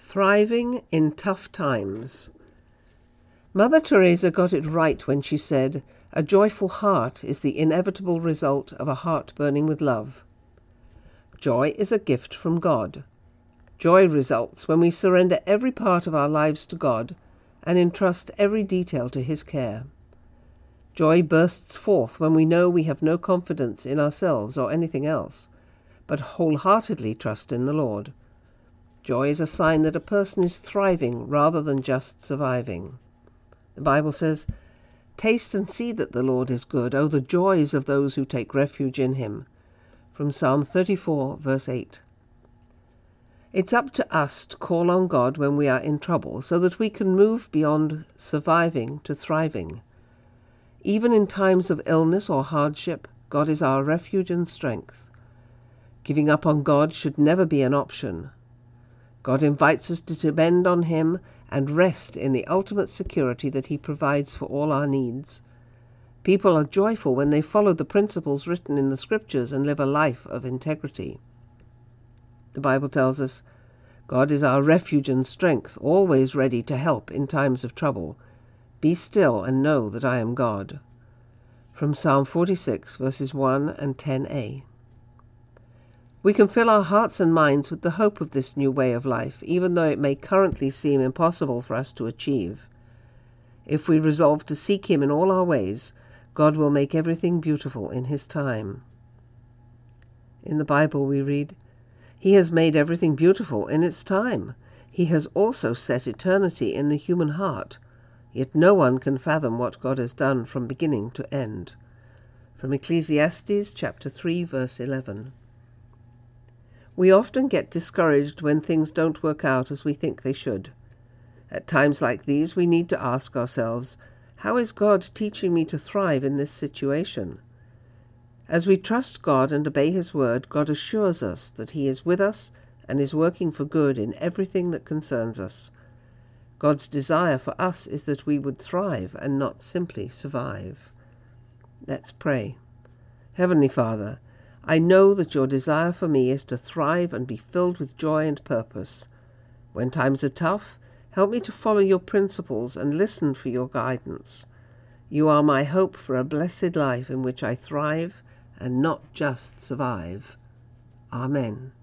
Thriving in tough times. Mother Teresa got it right when she said, "A joyful heart is the inevitable result of a heart burning with love." Joy is a gift from God. Joy results when we surrender every part of our lives to God and entrust every detail to His care. Joy bursts forth when we know we have no confidence in ourselves or anything else, but wholeheartedly trust in the Lord. Joy is a sign that a person is thriving rather than just surviving. The Bible says, "Taste and see that the Lord is good. Oh, the joys of those who take refuge in Him." From Psalm 34, verse 8. It's up to us to call on God when we are in trouble so that we can move beyond surviving to thriving. Even in times of illness or hardship, God is our refuge and strength. Giving up on God should never be an option. God invites us to depend on Him and rest in the ultimate security that He provides for all our needs. People are joyful when they follow the principles written in the Scriptures and live a life of integrity. The Bible tells us, "God is our refuge and strength, always ready to help in times of trouble. Be still and know that I am God." From Psalm 46, verses 1 and 10a. We can fill our hearts and minds with the hope of this new way of life, even though it may currently seem impossible for us to achieve. If we resolve to seek Him in all our ways, God will make everything beautiful in His time. In the Bible we read, "He has made everything beautiful in its time. He has also set eternity in the human heart. Yet no one can fathom what God has done from beginning to end." From Ecclesiastes chapter 3, verse 11. We often get discouraged when things don't work out as we think they should. At times like these, we need to ask ourselves, how is God teaching me to thrive in this situation? As we trust God and obey His word, God assures us that He is with us and is working for good in everything that concerns us. God's desire for us is that we would thrive and not simply survive. Let's pray. Heavenly Father, I know that your desire for me is to thrive and be filled with joy and purpose. When times are tough, help me to follow your principles and listen for your guidance. You are my hope for a blessed life in which I thrive and not just survive. Amen.